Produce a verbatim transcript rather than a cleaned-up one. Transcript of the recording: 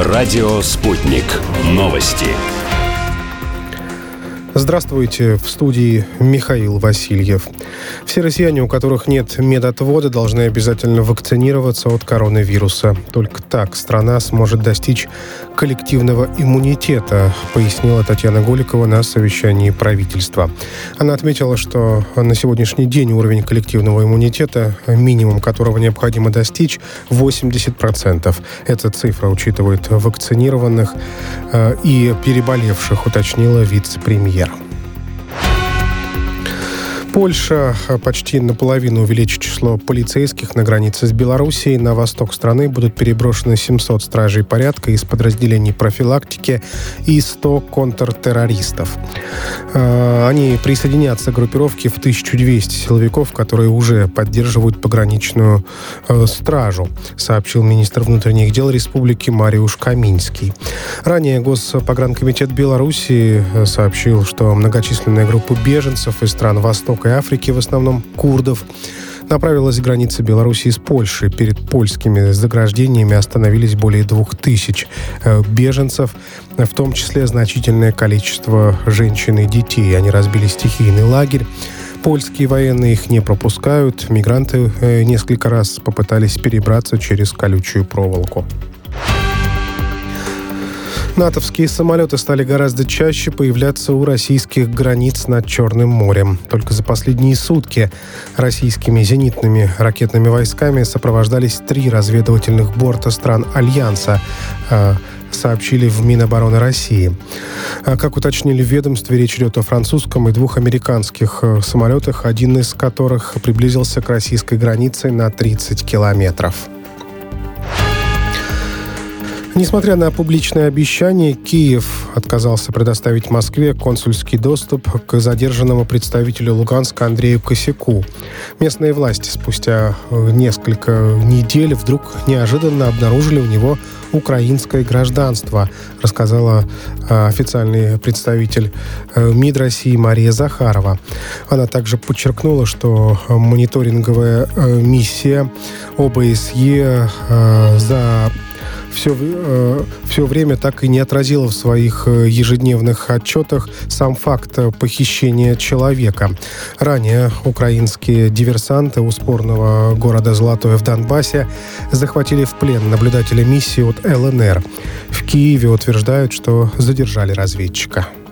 Радио «Спутник». Новости. Здравствуйте, в студии Михаил Васильев. Все россияне, у которых нет медотвода, должны обязательно вакцинироваться от коронавируса. Только так страна сможет достичь коллективного иммунитета, пояснила Татьяна Голикова на совещании правительства. Она отметила, что на сегодняшний день уровень коллективного иммунитета, минимум которого необходимо достичь, восемьдесят процентов. Эта цифра учитывает вакцинированных э, и переболевших, уточнила вице-премьер. Польша почти наполовину увеличит число полицейских на границе с Белоруссией. На восток страны будут переброшены семьсот стражей порядка из подразделений профилактики и сто контртеррористов. Они присоединятся к группировке в тысячу двести силовиков, которые уже поддерживают пограничную стражу, сообщил министр внутренних дел республики Мариуш Каминский. Ранее Госпогранкомитет Белоруссии сообщил, что многочисленная группа беженцев из стран Востока и Африки, в основном курдов, направилась к границе Белоруссии с Польшей. Перед польскими заграждениями остановились более двух тысяч беженцев, в том числе значительное количество женщин и детей. Они разбили стихийный лагерь. Польские военные их не пропускают. Мигранты несколько раз попытались перебраться через колючую проволоку. Натовские самолеты стали гораздо чаще появляться у российских границ над Черным морем. Только за последние сутки российскими зенитными ракетными войсками сопровождались три разведывательных борта стран Альянса, сообщили в Минобороны России. Как уточнили в ведомстве, речь идет о французском и двух американских самолетах, один из которых приблизился к российской границе на тридцать километров. Несмотря на публичное обещание, Киев отказался предоставить Москве консульский доступ к задержанному представителю Луганска Андрею Косяку. Местные власти спустя несколько недель вдруг неожиданно обнаружили у него украинское гражданство, рассказала официальный представитель МИД России Мария Захарова. Она также подчеркнула, что мониторинговая миссия ОБСЕ за Все, э, все время так и не отразила в своих ежедневных отчетах сам факт похищения человека. Ранее украинские диверсанты у спорного города Золотое в Донбассе захватили в плен наблюдателя миссии от ЛНР. В Киеве утверждают, что задержали разведчика.